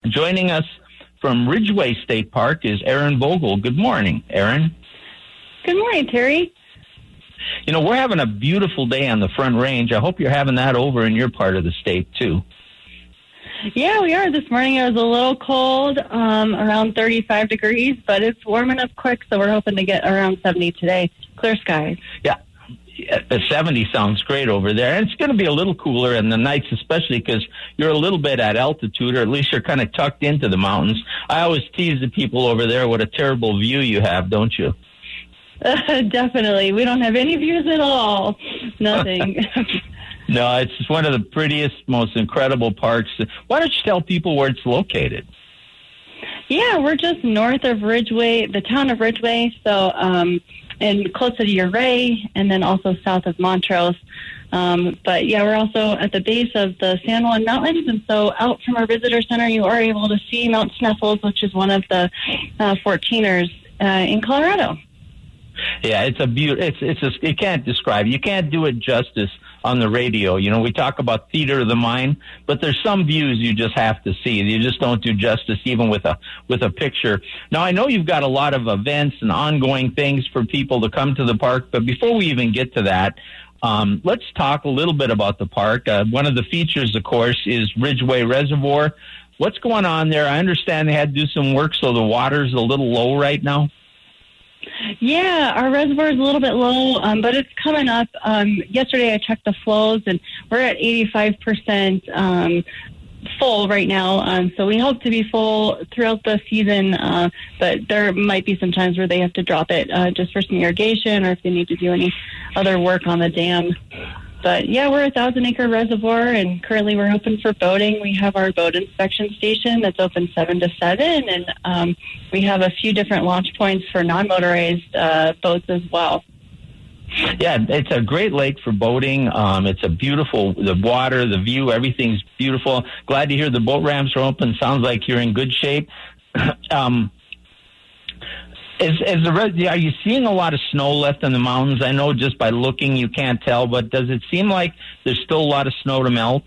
Joining us from Ridgway State Park is Erin Vogel. Good morning, Erin. Good morning, Terry. You know, we're having a beautiful day on the Front Range. I hope you're having that over in your part of the state, too. Yeah, we are. This morning it was a little cold, around 35 degrees, but it's warming up quick, so we're hoping to get around 70 today. Clear skies. Yeah. The 70 sounds great over there. And it's going to be a little cooler in the nights, especially because you're a little bit at altitude, or at least you're kind of tucked into the mountains. I always tease the people over there what a terrible view you have, don't you? Definitely. We don't have any views at all. Nothing. No, it's just one of the prettiest, most incredible parks. Why don't you tell people where it's located? Yeah, we're just north of Ridgway, the town of Ridgway, so and closer to Ouray, and then also south of Montrose. But yeah, we're also at the base of the San Juan Mountains, and so out from our visitor center, you are able to see Mount Sneffels, which is one of the 14ers in Colorado. Yeah, it's a you can't describe. You can't do it justice on the radio. You know, we talk about theater of the mind, but there's some views you just have to see. You just don't do justice even with a picture. Now, I know you've got a lot of events and ongoing things for people to come to the park, but before we even get to that, let's talk a little bit about the park. One of the features, of course, is Ridgway Reservoir. What's going on there? I understand they had to do some work, so the water's a little low right now. Yeah, our reservoir is a little bit low, but it's coming up. Yesterday I checked the flows, and we're at 85% full right now. So we hope to be full throughout the season, but there might be some times where they have to drop it just for some irrigation or if they need to do any other work on the dam. But yeah, we're a 1,000-acre reservoir, and currently we're open for boating. We have our boat inspection station that's open 7 to 7, and we have a few different launch points for non-motorized boats as well. Yeah, it's a great lake for boating. It's a beautiful, the water, the view, everything's beautiful. Glad to hear the boat ramps are open. Sounds like you're in good shape. Are you seeing a lot of snow left in the mountains? I know just by looking you can't tell, but does it seem like there's still a lot of snow to melt?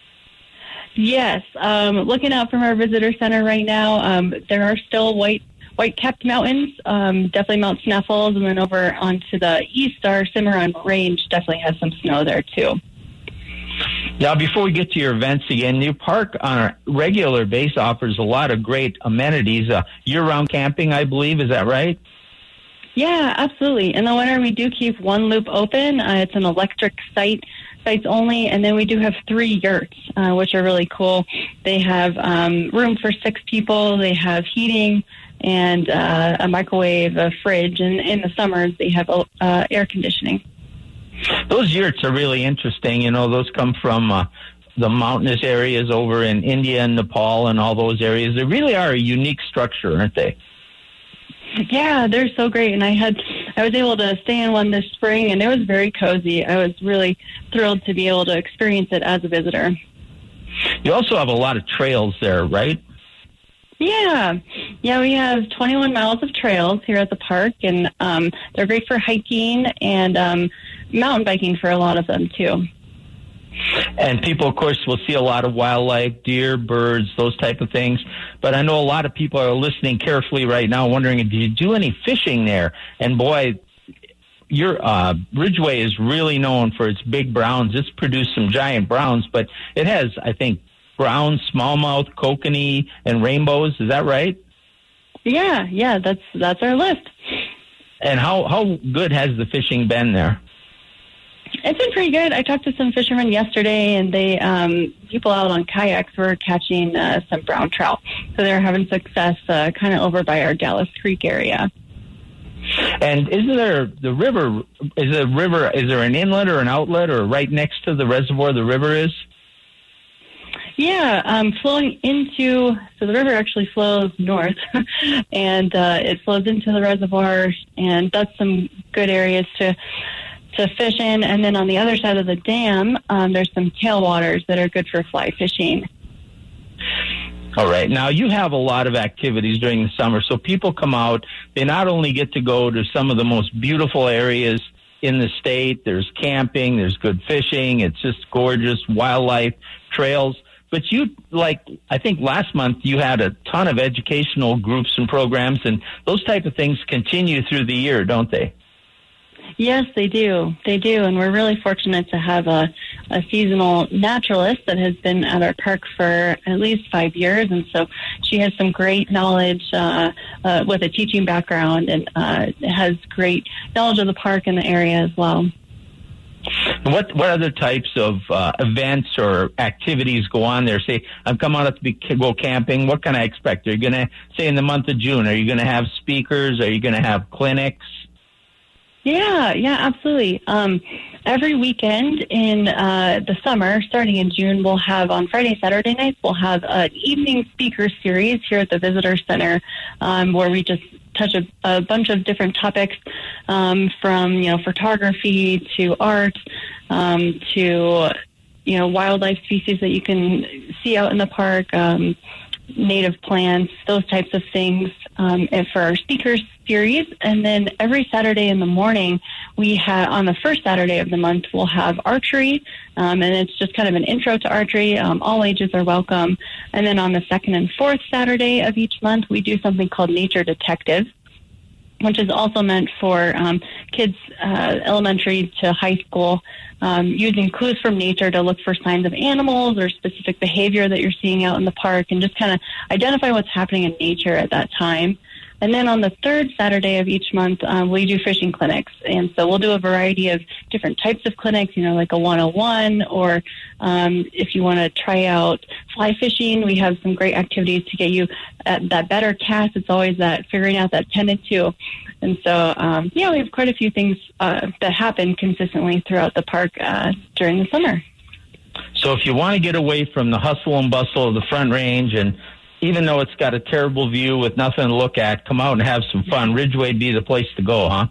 Yes. Looking out from our visitor center right now, there are still white-capped mountains, definitely Mount Sneffels, and then over onto the east, our Cimarron Range definitely has some snow there, too. Now, before we get to your events again, your park on a regular basis offers a lot of great amenities. Year-round camping, I believe. Is that right? Yeah, absolutely. In the winter, we do keep one loop open. It's an electric sites only, and then we do have 3 yurts, which are really cool. They have room for 6 people. They have heating and a microwave, a fridge, and in the summers, they have air conditioning. Those yurts are really interesting. You know, those come from the mountainous areas over in India and Nepal and all those areas. They really are a unique structure, aren't they? Yeah, they're so great. And I was able to stay in one this spring, and it was very cozy. I was really thrilled to be able to experience it as a visitor. You also have a lot of trails there, right? Yeah, we have 21 miles of trails here at the park, and they're great for hiking and mountain biking for a lot of them, too. And people, of course, will see a lot of wildlife, deer, birds, those type of things. But I know a lot of people are listening carefully right now, wondering, do you do any fishing there? And boy, your Ridgway is really known for its big browns. It's produced some giant browns, but it has, I think, brown, smallmouth, kokanee, and rainbows. Is that right? Yeah, that's our list. And how good has the fishing been there? It's been pretty good. I talked to some fishermen yesterday, and they people out on kayaks were catching some brown trout. So they're having success kind of over by our Dallas Creek area. And isn't there the river? Is there an inlet or an outlet, or right next to the reservoir the river is? Yeah, flowing into, so the river actually flows north, and it flows into the reservoir, and that's some good areas to fish in. And then on the other side of the dam, there's some tailwaters that are good for fly fishing. All right. Now, you have a lot of activities during the summer, so people come out. They not only get to go to some of the most beautiful areas in the state, there's camping, there's good fishing, it's just gorgeous, wildlife, trails, But I think last month you had a ton of educational groups and programs, and those type of things continue through the year, don't they? Yes, they do. They do. And we're really fortunate to have a seasonal naturalist that has been at our park for at least 5 years. And so she has some great knowledge with a teaching background and has great knowledge of the park and the area as well. What other types of events or activities go on there? Say, I'm coming out to go camping. What can I expect? Are you going to, say in the month of June, are you going to have speakers? Are you going to have clinics? Yeah, absolutely. Every weekend in the summer, starting in June, we'll have on Friday, Saturday nights, we'll have an evening speaker series here at the Visitor Center where we just touch a bunch of different topics from, photography to art to, wildlife species that you can see out in the park, native plants, those types of things and for our speakers series. And then every Saturday in the morning, we have, on the first Saturday of the month, we'll have archery. And it's just kind of an intro to archery. All ages are welcome. And then on the second and fourth Saturday of each month, we do something called Nature Detective, which is also meant for kids elementary to high school, using clues from nature to look for signs of animals or specific behavior that you're seeing out in the park and just kind of identify what's happening in nature at that time. And then on the third Saturday of each month, we do fishing clinics. And so we'll do a variety of different types of clinics, like a 101, or if you want to try out fly fishing, we have some great activities to get you at that better cast. It's always that figuring out that 10 to 2. And so, we have quite a few things that happen consistently throughout the park during the summer. So if you want to get away from the hustle and bustle of the Front Range, and even though it's got a terrible view with nothing to look at, come out and have some fun. Ridgeway would be the place to go, huh?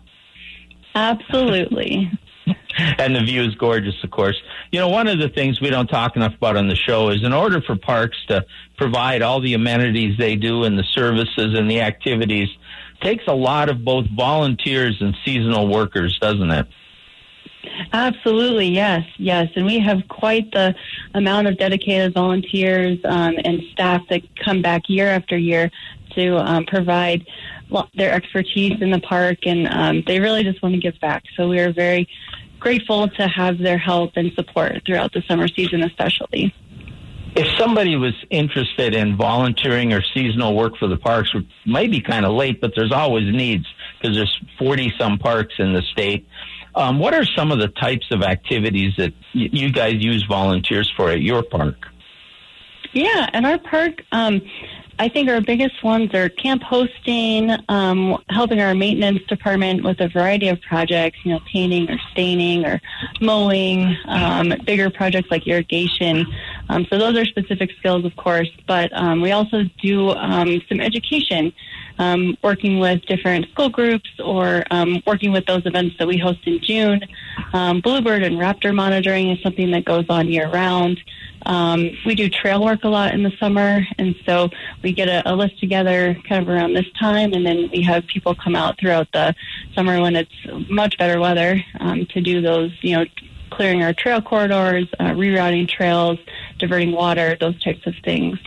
Absolutely. And the view is gorgeous, of course. One of the things we don't talk enough about on the show is in order for parks to provide all the amenities they do and the services and the activities, takes a lot of both volunteers and seasonal workers, doesn't it? Absolutely, yes. And we have quite the amount of dedicated volunteers and staff that come back year after year to provide their expertise in the park, and they really just want to give back. So we are very grateful to have their help and support throughout the summer season especially. If somebody was interested in volunteering or seasonal work for the parks, it might be kind of late, but there's always needs because there's 40-some parks in the state. What are some of the types of activities that you guys use volunteers for at your park? Yeah, at our park, I think our biggest ones are camp hosting, helping our maintenance department with a variety of projects, painting or staining or mowing, bigger projects like irrigation. So those are specific skills, of course, but we also do some education, working with different school groups or working with those events that we host in June. Bluebird and raptor monitoring is something that goes on year-round. We do trail work a lot in the summer, and so we get a list together kind of around this time, and then we have people come out throughout the summer when it's much better weather to do those, clearing our trail corridors, rerouting trails, diverting water, those types of things.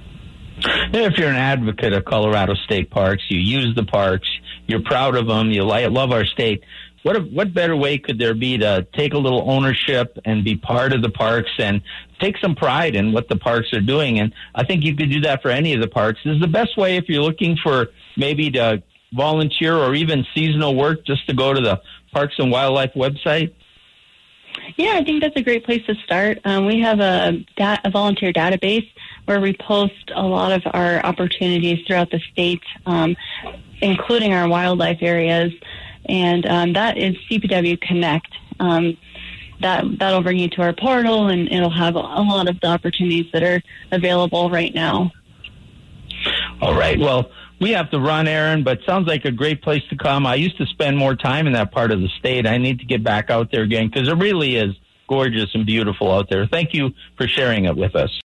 If you're an advocate of Colorado State Parks, you use the parks, you're proud of them, you love our state, what better way could there be to take a little ownership and be part of the parks and take some pride in what the parks are doing? And I think you could do that for any of the parks. This is the best way if you're looking for maybe to volunteer or even seasonal work, just to go to the Parks and Wildlife website. Yeah, I think that's a great place to start. We have a volunteer database where we post a lot of our opportunities throughout the state, including our wildlife areas. And that is CPW Connect. That'll bring you to our portal, and it'll have a lot of the opportunities that are available right now. All right. Well, we have to run, Erin, but sounds like a great place to come. I used to spend more time in that part of the state. I need to get back out there again because it really is gorgeous and beautiful out there. Thank you for sharing it with us.